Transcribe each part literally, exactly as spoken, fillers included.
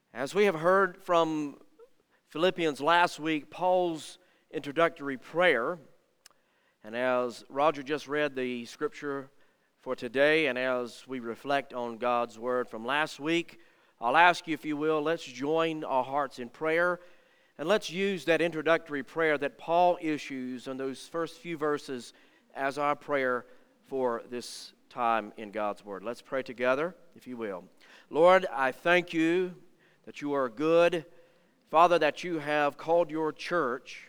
As we have heard from Philippians last week, Paul's introductory prayer, and as Roger just read the scripture for today, and as we reflect on God's word from last week, I'll ask you, if you will, let's join our hearts in prayer, and let's use that introductory prayer that Paul issues in those first few verses as our prayer for this time in God's word. Let's pray together, if you will. Lord, I thank you that you are good. Father, that you have called your church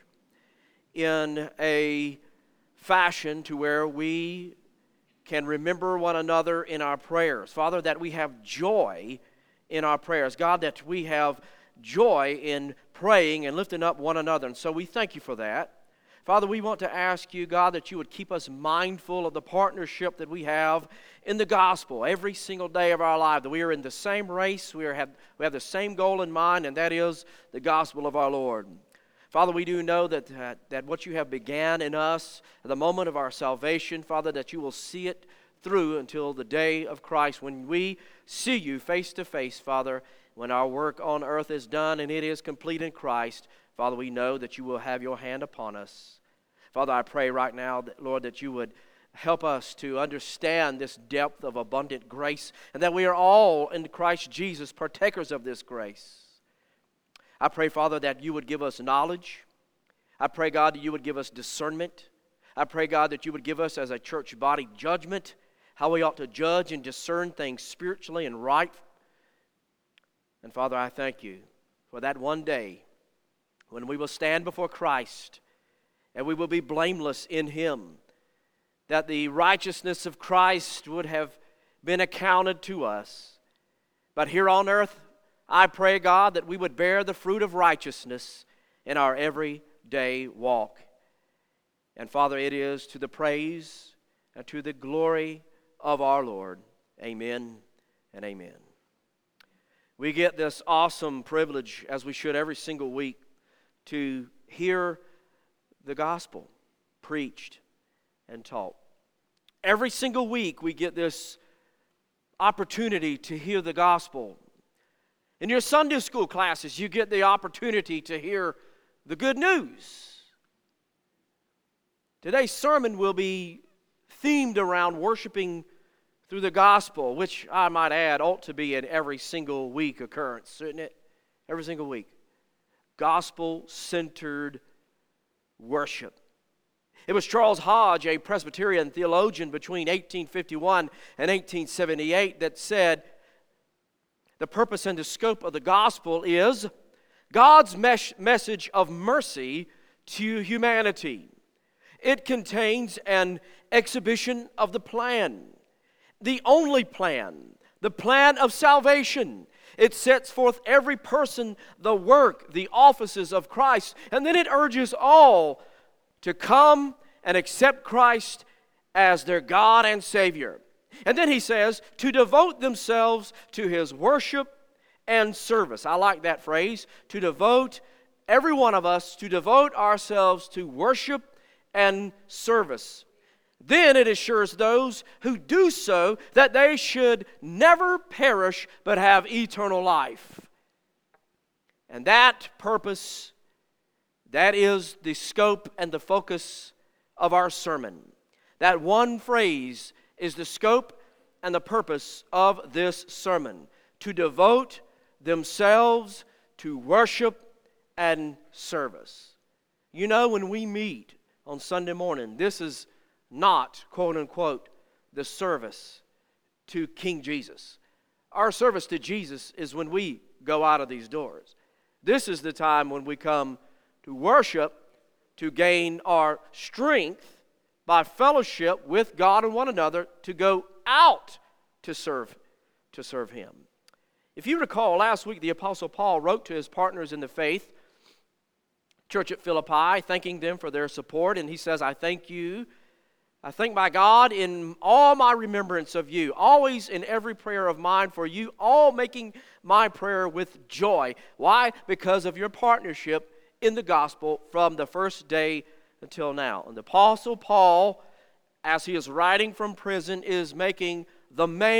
in a fashion to where we can remember one another in our prayers. Father, that we have joy in our prayers. God, that we have joy in praying and lifting up one another. And so we thank you for that. Father, we want to ask you, God, that you would keep us mindful of the partnership that we have in the gospel every single day of our life, that we are in the same race, we, are have, we have the same goal in mind, and that is the gospel of our Lord. Father, we do know that, uh, that what you have began in us at the moment of our salvation, Father, that you will see it through until the day of Christ, when we see you face to face, Father, when our work on earth is done and it is complete in Christ. Father, we know that you will have your hand upon us. Father, I pray right now, that, Lord, that you would help us to understand this depth of abundant grace, and that we are all in Christ Jesus partakers of this grace. I pray, Father, that you would give us knowledge. I pray, God, that you would give us discernment. I pray, God, that you would give us as a church body judgment, how we ought to judge and discern things spiritually and right. And Father, I thank you for that one day when we will stand before Christ and we will be blameless in him, that the righteousness of Christ would have been accounted to us. But here on earth, I pray, God, that we would bear the fruit of righteousness in our everyday walk. And Father, it is to the praise and to the glory of our Lord. Amen and amen. We get this awesome privilege, as we should every single week, to hear the gospel preached and taught. Every single week we get this opportunity to hear the gospel. In your Sunday school classes, you get the opportunity to hear the good news. Today's sermon will be themed around worshiping through the gospel, which I might add ought to be an every single week occurrence, shouldn't it? Every single week. Gospel-centered worship. It was Charles Hodge, a Presbyterian theologian between eighteen fifty-one and eighteen seventy-eight, that said, the purpose and the scope of the gospel is God's mes- message of mercy to humanity. It contains an exhibition of the plan, the only plan, the plan of salvation. It sets forth every person, the work, the offices of Christ, and then it urges all to come and accept Christ as their God and Savior. And then he says, to devote themselves to his worship and service. I like that phrase, to devote, every one of us, to devote ourselves to worship and service. Then it assures those who do so that they should never perish but have eternal life. And that purpose, that is the scope and the focus of our sermon. That one phrase is the scope and the purpose of this sermon: to devote themselves to worship and service. You know, when we meet on Sunday morning, this is not, quote unquote, the service to King Jesus. Our service to Jesus is when we go out of these doors. This is the time when we come to worship, to gain our strength by fellowship with God and one another, to go out to serve, to serve Him. If you recall, last week the Apostle Paul wrote to his partners in the faith, church at Philippi, thanking them for their support, and he says, I thank you I thank my God in all my remembrance of you, always in every prayer of mine for you, all making my prayer with joy. Why? Because of your partnership in the gospel from the first day until now. And the Apostle Paul, as he is writing from prison, is making the main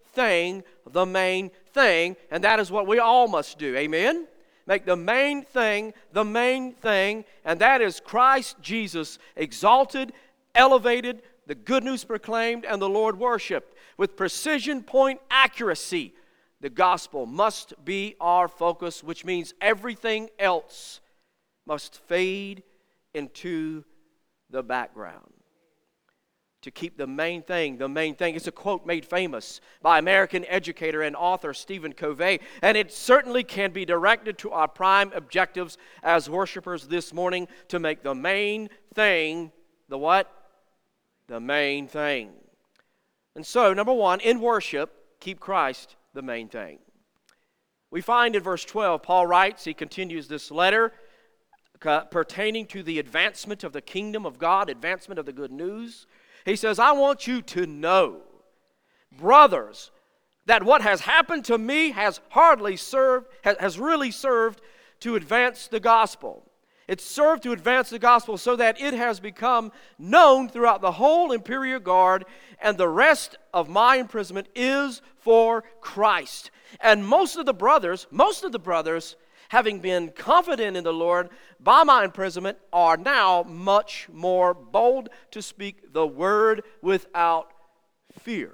thing the main thing, and that is what we all must do. Amen? Make the main thing the main thing, and that is Christ Jesus exalted, elevated, the good news proclaimed, and the Lord worshiped. With precision point accuracy, the gospel must be our focus, which means everything else must fade into the background. To keep the main thing, the main thing. It's a quote made famous by American educator and author Stephen Covey, and it certainly can be directed to our prime objectives as worshipers this morning, to make the main thing the what? The main thing. And so, number one, in worship, keep Christ the main thing. We find in verse twelve, Paul writes, he continues this letter uh, pertaining to the advancement of the kingdom of God, advancement of the good news. He says, I want you to know, brothers, that what has happened to me has hardly served, has, has really served to advance the gospel. It's served to advance the gospel so that it has become known throughout the whole imperial guard, and the rest of my imprisonment is for Christ. And most of the brothers, most of the brothers, having been confident in the Lord by my imprisonment, are now much more bold to speak the word without fear.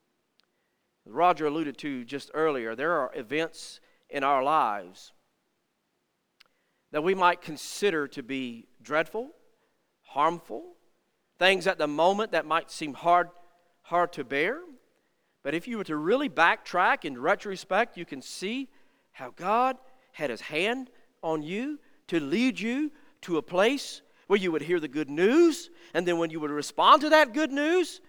As Roger alluded to just earlier, there are events in our lives that we might consider to be dreadful, harmful, things at the moment that might seem hard, hard to bear. But if you were to really backtrack in retrospect, you can see how God had His hand on you to lead you to a place where you would hear the good news, and then when you would respond to that good news,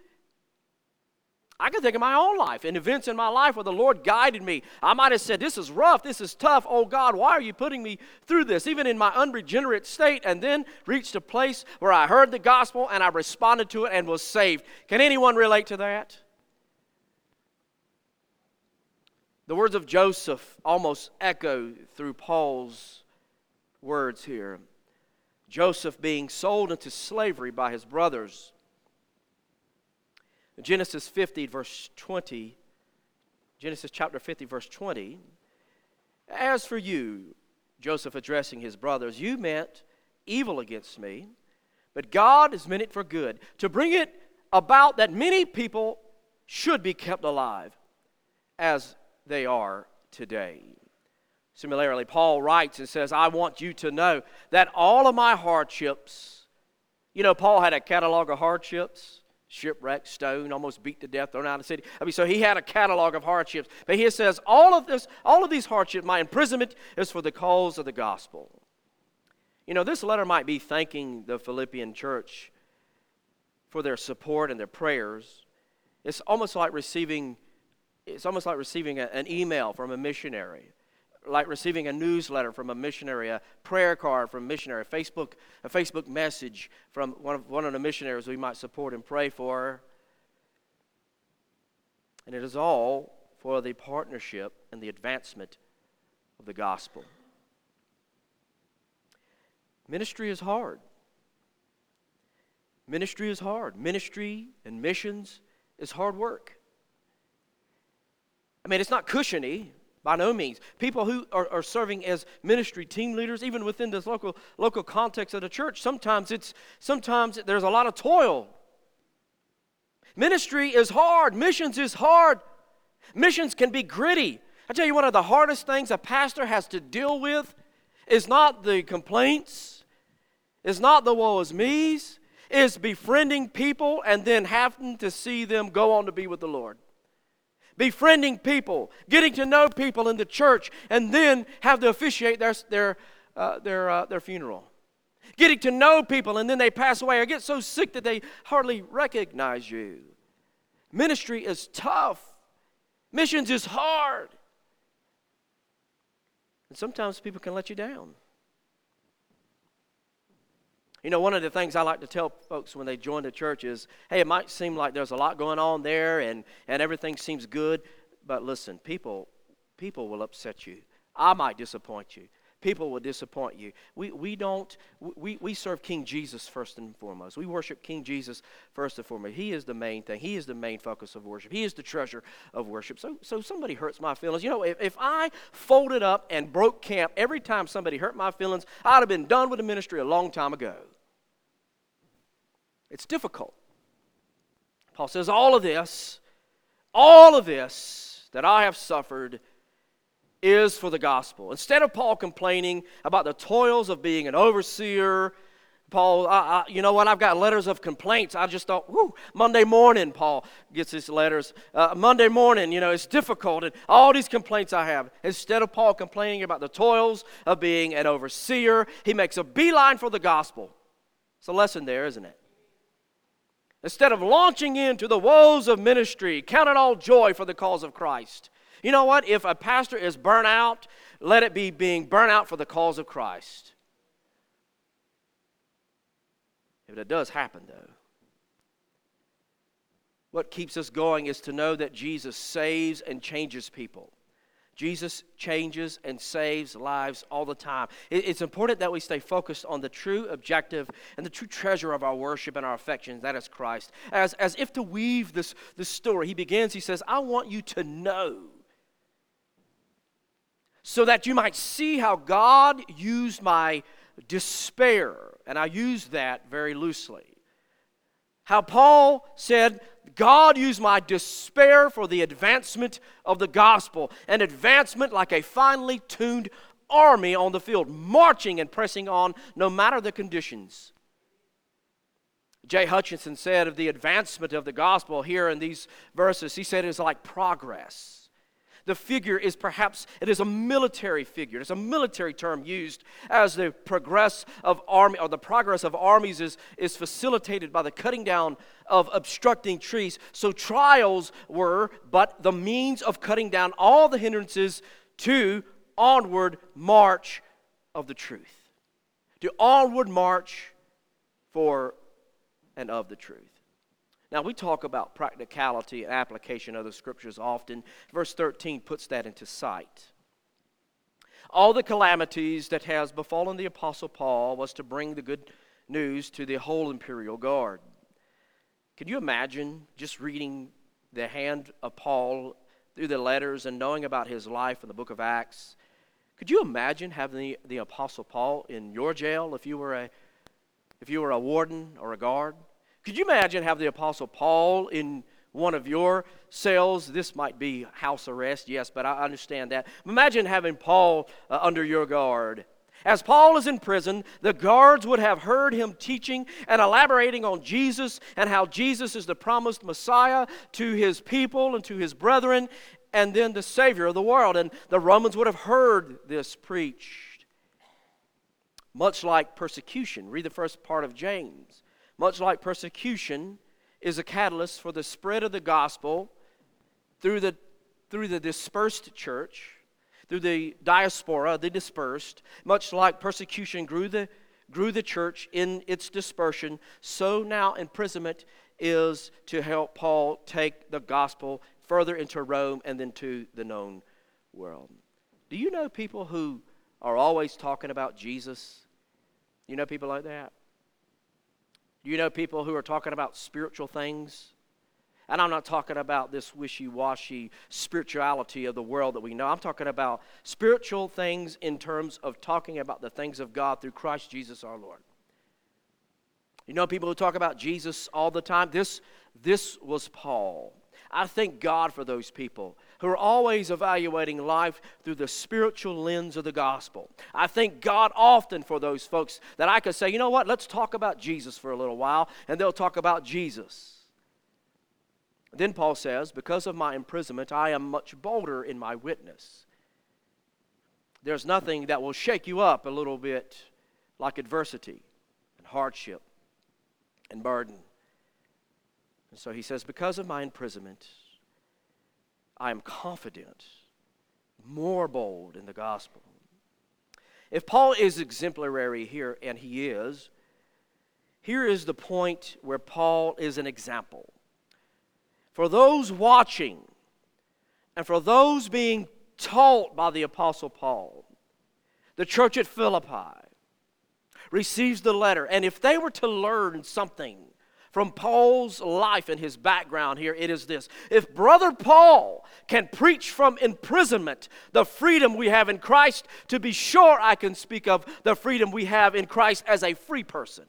I can think of my own life and events in my life where the Lord guided me. I might have said, this is rough, this is tough. Oh God, why are you putting me through this? Even in my unregenerate state, and then reached a place where I heard the gospel and I responded to it and was saved. Can anyone relate to that? The words of Joseph almost echo through Paul's words here. Joseph being sold into slavery by his brothers. Genesis fifty, verse twenty, Genesis chapter fifty, verse twenty, as for you, Joseph addressing his brothers, you meant evil against me, but God has meant it for good, to bring it about that many people should be kept alive, as they are today. Similarly, Paul writes and says, I want you to know that all of my hardships, you know, Paul had a catalog of hardships. Shipwrecked, stoned, almost beat to death, thrown out of the city. I mean, so he had a catalog of hardships. But he says, all of this, all of these hardships, my imprisonment is for the cause of the gospel. You know, this letter might be thanking the Philippian church for their support and their prayers. It's almost like receiving, it's almost like receiving a, an email from a missionary, like receiving a newsletter from a missionary, a prayer card from a missionary, a Facebook, a Facebook message from one of, one of the missionaries we might support and pray for. And it is all for the partnership and the advancement of the gospel. Ministry is hard. Ministry is hard. Ministry and missions is hard work. I mean, it's not cushiony. By no means. People who are, are serving as ministry team leaders, even within this local local context of the church, sometimes it's sometimes there's a lot of toil. Ministry is hard. Missions is hard. Missions can be gritty. I tell you, one of the hardest things a pastor has to deal with is not the complaints, is not the woe is me's, is befriending people and then having to see them go on to be with the Lord. Befriending people, getting to know people in the church, and then have to officiate their their uh, their uh, their funeral. Getting to know people, and then they pass away or get so sick that they hardly recognize you. Ministry is tough. Missions is hard. And sometimes people can let you down. You know, one of the things I like to tell folks when they join the church is, hey, it might seem like there's a lot going on there and, and everything seems good, but listen, people, people will upset you. I might disappoint you. people will disappoint you. We we don't we, we serve King Jesus first and foremost. We worship King Jesus first and foremost. He is the main thing. He is the main focus of worship. He is the treasure of worship. So so somebody hurts my feelings. You know, if, if I folded up and broke camp every time somebody hurt my feelings, I'd have been done with the ministry a long time ago. It's difficult. Paul says, all of this, all of this that I have suffered is for the gospel. Instead of Paul complaining about the toils of being an overseer, Paul, I, I, you know what, I've got letters of complaints. I just thought, whoo, Monday morning, Paul gets his letters. Uh, Monday morning, you know, it's difficult, and all these complaints I have. Instead of Paul complaining about the toils of being an overseer, he makes a beeline for the gospel. It's a lesson there, isn't it? Instead of launching into the woes of ministry, count it all joy for the cause of Christ. You know what? If a pastor is burnt out, let it be being burnt out for the cause of Christ. If it does happen, though, what keeps us going is to know that Jesus saves and changes people. Jesus changes and saves lives all the time. It's important that we stay focused on the true objective and the true treasure of our worship and our affections, that is Christ. As, as if to weave this, this story, he begins, he says, I want you to know, so that you might see how God used my despair. And I use that very loosely. How Paul said, God used my despair for the advancement of the gospel. An advancement like a finely tuned army on the field, marching and pressing on no matter the conditions. J. Hutchinson said of the advancement of the gospel here in these verses, he said it is like progress. The figure is perhaps, it is a military figure. It's a military term used as the progress of army, or the progress of armies is, is facilitated by the cutting down of obstructing trees. So trials were but the means of cutting down all the hindrances to onward march of the truth. To onward march for and of the truth. Now, we talk about practicality and application of the Scriptures often. Verse thirteen puts that into sight. All the calamities that has befallen the Apostle Paul was to bring the good news to the whole imperial guard. Can you imagine just reading the hand of Paul through the letters and knowing about his life in the book of Acts? Could you imagine having the, the Apostle Paul in your jail if you were a if you were a warden or a guard? Could you imagine having the Apostle Paul in one of your cells? This might be house arrest, yes, but I understand that. Imagine having Paul uh, under your guard. As Paul is in prison, the guards would have heard him teaching and elaborating on Jesus and how Jesus is the promised Messiah to his people and to his brethren, and then the Savior of the world. And the Romans would have heard this preached. Much like persecution. Read the first part of James. Much like persecution is a catalyst for the spread of the gospel through the, through the dispersed church, through the diaspora, the dispersed. Much like persecution grew the, grew the church in its dispersion, so now imprisonment is to help Paul take the gospel further into Rome and then to the known world. Do you know people who are always talking about Jesus? You know people like that? Do you know people who are talking about spiritual things? And I'm not talking about this wishy-washy spirituality of the world that we know. I'm talking about spiritual things in terms of talking about the things of God through Christ Jesus our Lord. You know people who talk about Jesus all the time? This, this was Paul. I thank God for those people who are always evaluating life through the spiritual lens of the gospel. I thank God often for those folks that I could say, you know what, let's talk about Jesus for a little while, and they'll talk about Jesus. Then Paul says, because of my imprisonment, I am much bolder in my witness. There's nothing that will shake you up a little bit like adversity and hardship and burden. And so he says, because of my imprisonment, I am confident, more bold in the gospel. If Paul is exemplary here, and he is, here is the point where Paul is an example. For those watching, and for those being taught by the Apostle Paul, the church at Philippi, receives the letter, and if they were to learn something from Paul's life and his background here, it is this. If Brother Paul can preach from imprisonment the freedom we have in Christ, to be sure I can speak of the freedom we have in Christ as a free person.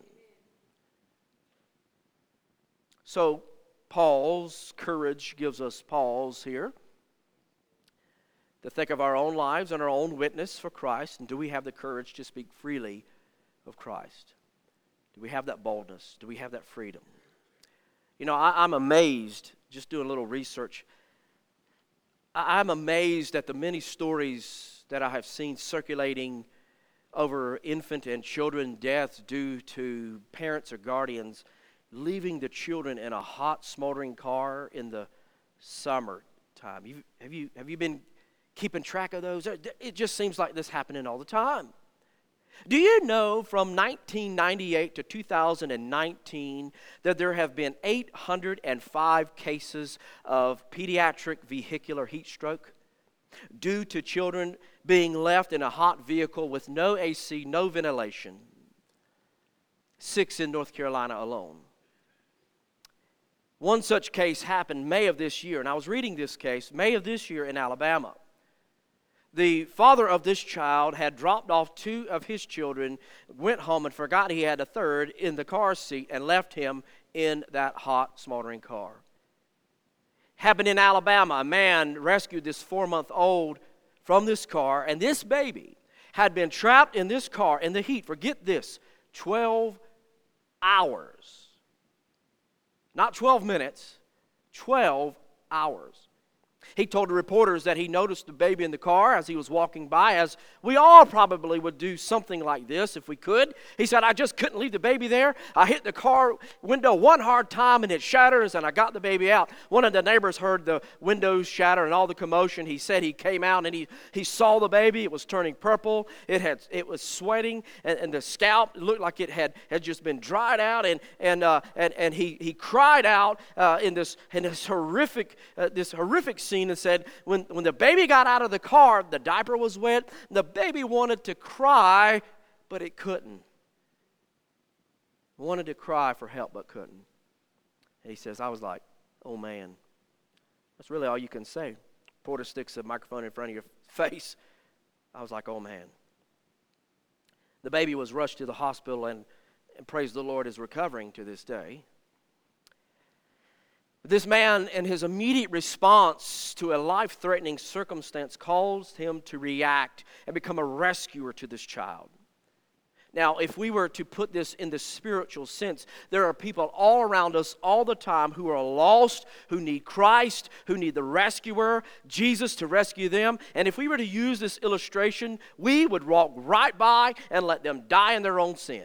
So Paul's courage gives us pause here to think of our own lives and our own witness for Christ. And do we have the courage to speak freely of Christ? Do we have that boldness? Do we have that freedom? You know, I, I'm amazed, just doing a little research, I, I'm amazed at the many stories that I have seen circulating over infant and children deaths due to parents or guardians leaving the children in a hot, smoldering car in the summertime. You, have you have you been keeping track of those? It just seems like this happening all the time. Do you know from nineteen ninety-eight to two thousand nineteen that there have been eight hundred five cases of pediatric vehicular heat stroke due to children being left in a hot vehicle with no A C, no ventilation? Six in North Carolina alone. One such case happened May of this year, and I was reading this case, May of this year in Alabama. The father of this child had dropped off two of his children, went home and forgot he had a third in the car seat and left him in that hot, smoldering car. Happened in Alabama. A man rescued this four-month-old from this car, and this baby had been trapped in this car in the heat, forget this, twelve hours. Not twelve minutes, twelve hours. He told the reporters that he noticed the baby in the car as he was walking by, as we all probably would do something like this if we could. He said, I just couldn't leave the baby there. I hit the car window one hard time and it shatters, and I got the baby out. One of the neighbors heard the windows shatter and all the commotion. He said he came out and he, he saw the baby. It was turning purple. It had it was sweating, and, and the scalp looked like it had, had just been dried out, and and uh, and, and he, he cried out uh, in this in this horrific uh, this horrific scene. And said, when, when the baby got out of the car, the diaper was wet. The baby wanted to cry, but it couldn't. Wanted to cry for help, but couldn't. And he says, I was like, oh man, that's really all you can say. Porter sticks a microphone in front of your face. I was like, oh man. The baby was rushed to the hospital, and, and praise the Lord, is recovering to this day. This man, in his immediate response to a life-threatening circumstance, caused him to react and become a rescuer to this child. Now, if we were to put this in the spiritual sense, there are people all around us all the time who are lost, who need Christ, who need the rescuer, Jesus, to rescue them. And if we were to use this illustration, we would walk right by and let them die in their own sin.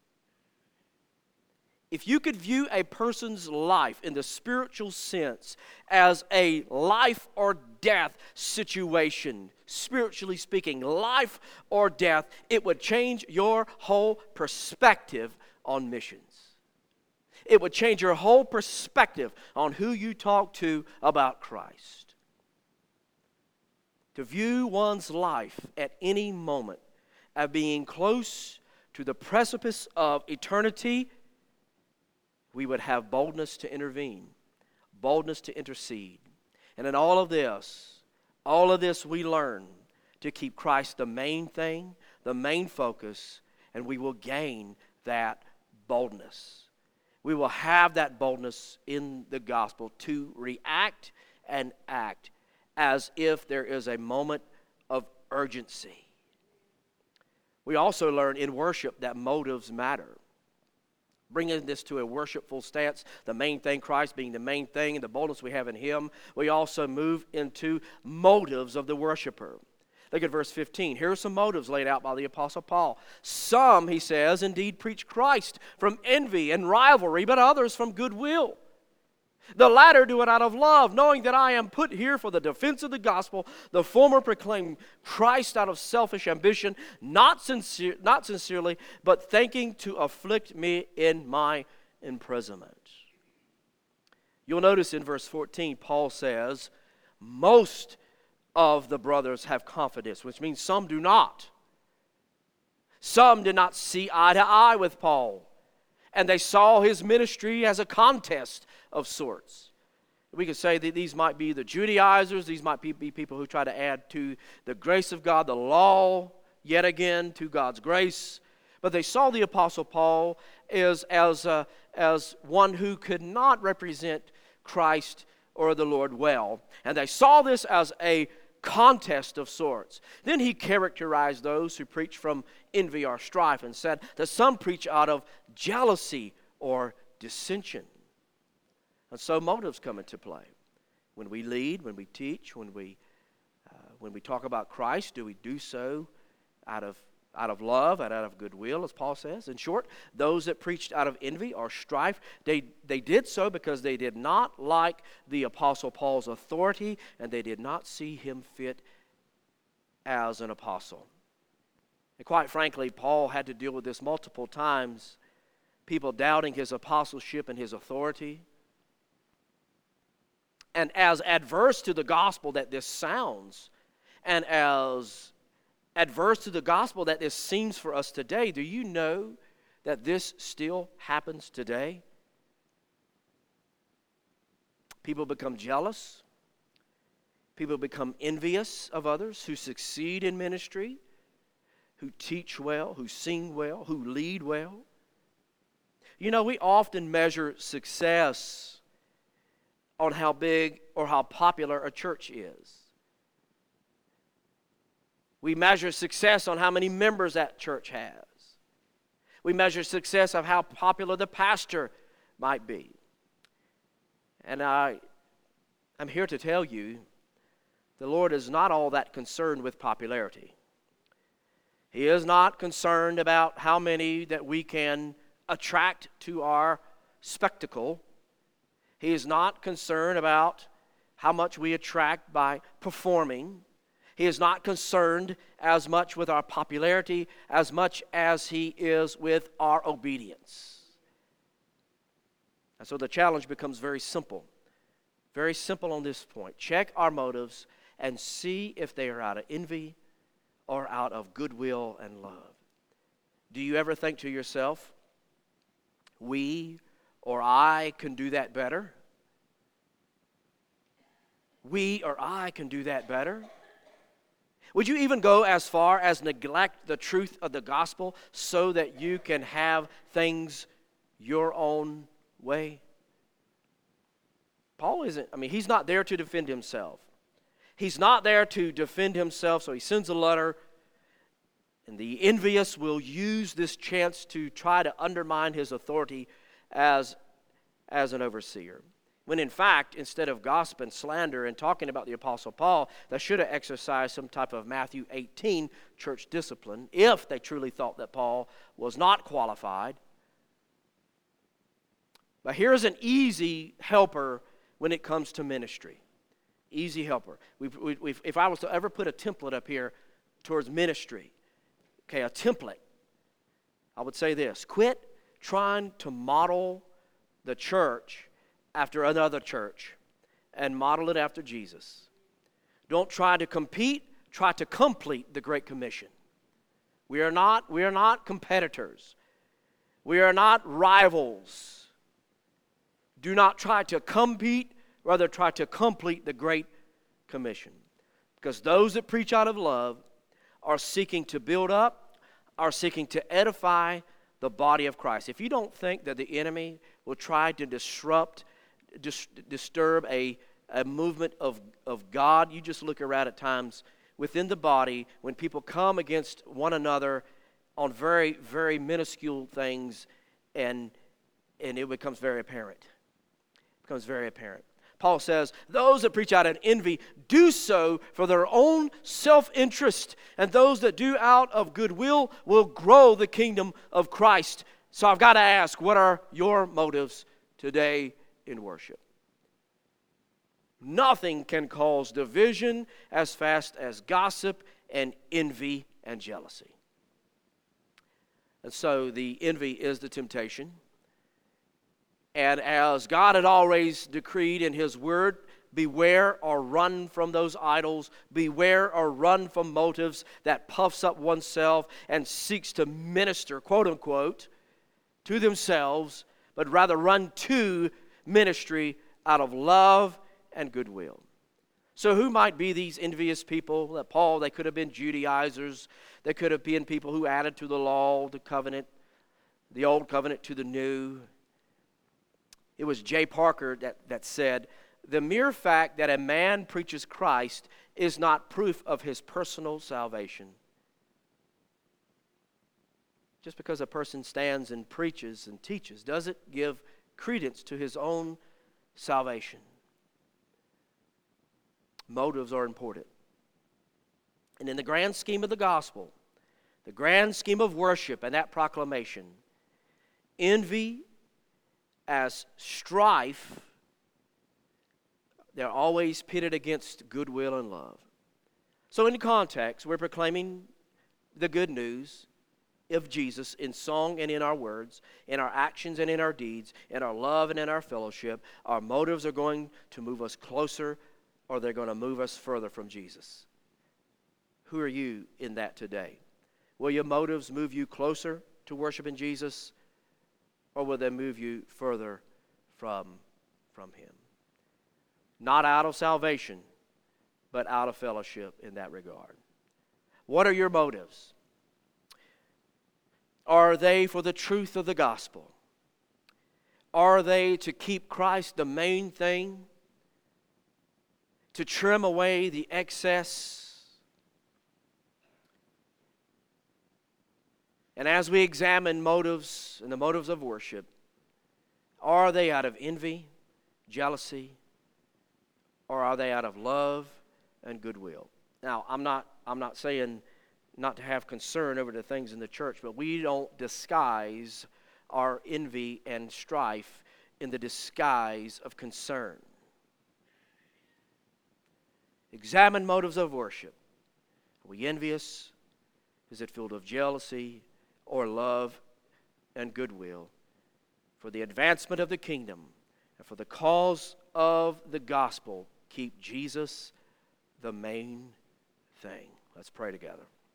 If you could view a person's life in the spiritual sense as a life or death situation, spiritually speaking, life or death, it would change your whole perspective on missions. It would change your whole perspective on who you talk to about Christ. To view one's life at any moment as being close to the precipice of eternity, we would have boldness to intervene, boldness to intercede. And in all of this, all of this we learn to keep Christ the main thing, the main focus, and we will gain that boldness. We will have that boldness in the gospel to react and act as if there is a moment of urgency. We also learn in worship that motives matter. Bringing this to a worshipful stance, the main thing, Christ being the main thing, and the boldness we have in Him, we also move into motives of the worshiper. Look at verse fifteen. Here are some motives laid out by the Apostle Paul. Some, he says, indeed preach Christ from envy and rivalry, but others from goodwill. The latter do it out of love, knowing that I am put here for the defense of the gospel. The former proclaim Christ out of selfish ambition, not sincere, not sincerely, but thinking to afflict me in my imprisonment. You'll notice in verse fourteen, Paul says, most of the brothers have confidence, which means some do not. Some did not see eye to eye with Paul, and they saw his ministry as a contest of sorts. We could say that these might be the Judaizers, these might be people who try to add to the grace of God, the law, yet again, to God's grace. But they saw the Apostle Paul as, as, uh, as one who could not represent Christ or the Lord well. And they saw this as a contest of sorts. Then he characterized those who preach from envy or strife and said that some preach out of jealousy or dissension. And so motives come into play. When we lead, when we teach, when we uh, when we talk about Christ, do we do so out of out of love and out of goodwill, as Paul says? In short, those that preached out of envy or strife, they, they did so because they did not like the Apostle Paul's authority, and they did not see him fit as an apostle. And quite frankly, Paul had to deal with this multiple times, people doubting his apostleship and his authority. And as adverse to the gospel that this sounds, and as adverse to the gospel that this seems for us today, do you know that this still happens today? People become jealous. People become envious of others who succeed in ministry, who teach well, who sing well, who lead well. You know, we often measure success on how big or how popular a church is. We measure success on how many members that church has. We measure success of how popular the pastor might be. And I, I'm here to tell you, the Lord is not all that concerned with popularity. He is not concerned about how many that we can attract to our spectacle. He is not concerned about how much we attract by performing. He is not concerned as much with our popularity as much as he is with our obedience. And so the challenge becomes very simple. Very simple on this point. Check our motives and see if they are out of envy or out of goodwill and love. Do you ever think to yourself, we or I can do that better? We or I can do that better? Would you even go as far as neglect the truth of the gospel so that you can have things your own way? Paul isn't, I mean, he's not there to defend himself. He's not there to defend himself, so he sends a letter, and the envious will use this chance to try to undermine his authority as, as an overseer. When in fact, instead of gossip and slander and talking about the Apostle Paul, they should have exercised some type of Matthew eighteen church discipline if they truly thought that Paul was not qualified. But here's an easy helper when it comes to ministry. Easy helper. We've, we've, if I was to ever put a template up here towards ministry, okay, a template, I would say this: quit trying to model the church after another church and model it after Jesus. Don't try to compete, try to complete the Great Commission. We are not, we are not competitors. We are not rivals. Do not try to compete, rather try to complete the Great Commission. Because those that preach out of love are seeking to build up, are seeking to edify the body of Christ. If you don't think that the enemy will try to disrupt, dis- disturb a, a movement of, of God, you just look around at times within the body when people come against one another on very, very minuscule things, and, and it becomes very apparent. It becomes very apparent. Paul says, those that preach out of envy do so for their own self-interest, and those that do out of goodwill will grow the kingdom of Christ. So I've got to ask, what are your motives today in worship? Nothing can cause division as fast as gossip and envy and jealousy. And so the envy is the temptation. And as God had always decreed in His Word, Beware or run from those idols. Beware or run from motives that puffs up oneself and seeks to minister, quote unquote, to themselves, but rather run to ministry out of love and goodwill. So who might be these envious people? That Paul, they could have been Judaizers. They could have been people who added to the law, the covenant, the old covenant to the new. It was J. Parker that, that said, the mere fact that a man preaches Christ is not proof of his personal salvation. Just because a person stands and preaches and teaches doesn't give credence to his own salvation. Motives are important. And in the grand scheme of the gospel, the grand scheme of worship and that proclamation, envy as strife, they're always pitted against goodwill and love. So in context, we're proclaiming the good news of Jesus in song and in our words, in our actions and in our deeds, in our love and in our fellowship. Our motives are going to move us closer, or they're going to move us further from Jesus. Who are you in that today? Will your motives move you closer to worshiping Jesus, or will they move you further from, from Him? Not out of salvation, but out of fellowship in that regard. What are your motives? Are they for the truth of the gospel? Are they to keep Christ the main thing? To trim away the excess? And as we examine motives and the motives of worship, are they out of envy, jealousy, or are they out of love and goodwill? Now, I'm not, I'm not saying not to have concern over the things in the church, but we don't disguise our envy and strife in the disguise of concern. Examine motives of worship. Are we envious? Is it filled with jealousy or love and goodwill for the advancement of the kingdom and for the cause of the gospel? Keep Jesus the main thing. Let's pray together.